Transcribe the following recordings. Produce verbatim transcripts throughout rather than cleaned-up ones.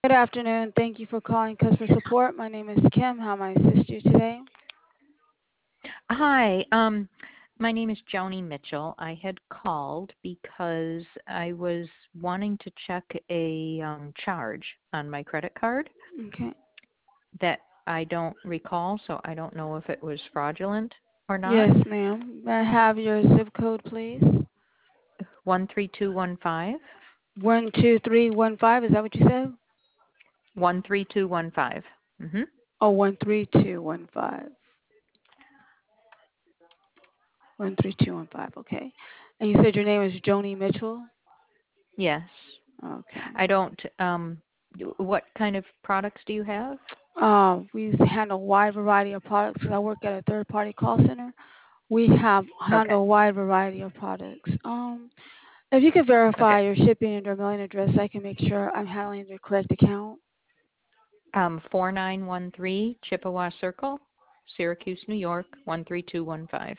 Good afternoon. Thank you for calling customer support. My name is Kim. How may I assist you today? Hi, um, my name is Joni Mitchell. I had called because I was wanting to check a um, charge on my credit card Okay. that I don't recall, so I don't know if it was fraudulent or not. Yes, ma'am. May I have your zip code, please? one three two one five. One two three one five. Is that what you said? one three two one five. Mm-hmm. Oh, one three two one five. One three two one five. Okay. And you said your name is Joni Mitchell. Yes. Okay. I don't, um, what kind of products do you have? Uh, we handle a wide variety of products. I work at a third-party call center. We have Okay. handle a wide variety of products. Um, if you could Okay. verify your shipping and your mailing address, I can make sure I'm handling the correct account. Um, four nine one three Chippewa Circle, Syracuse, New York, one three two one five.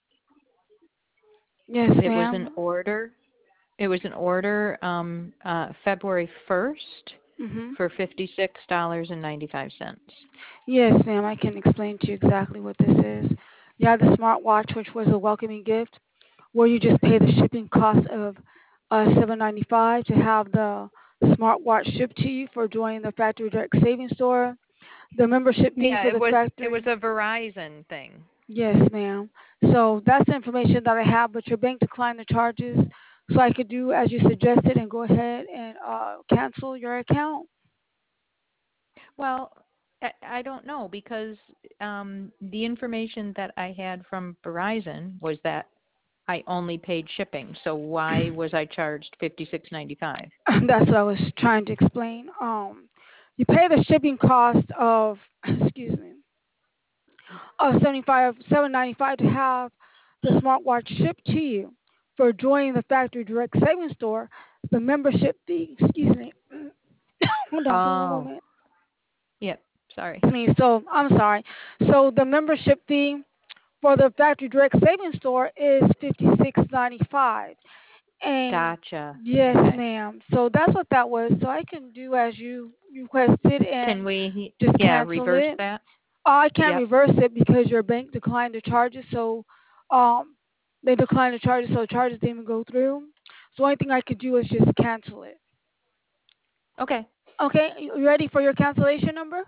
Yes, It was an ma'am. order. It was an order um, uh, February first Mhm. for fifty-six dollars and ninety-five cents. Yes, ma'am. I can explain to you exactly what this is. You have the smartwatch, which was a welcoming gift, where you just pay the shipping cost of uh, seven ninety five to have the smartwatch shipped to you for joining the factory direct savings store. The membership fee Yeah, for it the was it was factory. a Verizon thing. Yes, ma'am. So that's the information that I have, but your bank declined the charges. So I could do as you suggested and go ahead and uh, cancel your account. Well, I, I don't know because um, the information that I had from Verizon was that I only paid shipping. So why was I charged fifty-six ninety-five? That's what I was trying to explain. Um, you pay the shipping cost of, excuse me, of seventy five, seven ninety five to have the smartwatch shipped to you. For joining the factory direct savings store, the membership fee, excuse me, hold on for one Oh, moment. yep. Sorry. Me, so I'm sorry. So the membership fee for the factory direct savings store is fifty six ninety five. And Gotcha. yes, Okay. ma'am. So that's what that was. So I can do as you requested Can and we, just yeah, cancel reverse it. that? I can't Yep. reverse it because your bank declined the charges. So um, they declined the charges, so the charges didn't even go through. So the only thing I could do is just cancel it. Okay. Okay, you ready for your cancellation number?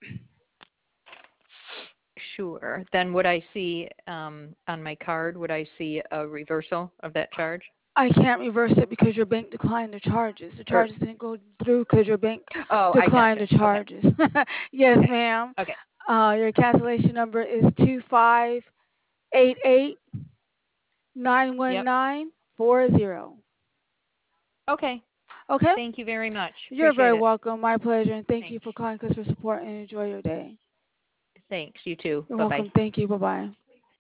Sure. Then would I see um, on my card, would I see a reversal of that charge? I can't reverse it because your bank declined the charges. The Or, charges didn't go through because your bank oh, I declined gotcha. the Okay. charges. Yes, Okay. ma'am. Okay. Uh, your cancellation number is two five eight eight nine one Yep. nine four zero. Okay. Okay? Thank you very much. You're Appreciate very it. welcome. My pleasure. And thank you Thanks. for calling customer support and enjoy your day. Thanks. You too. You're Bye bye. welcome. Thank you. Bye bye.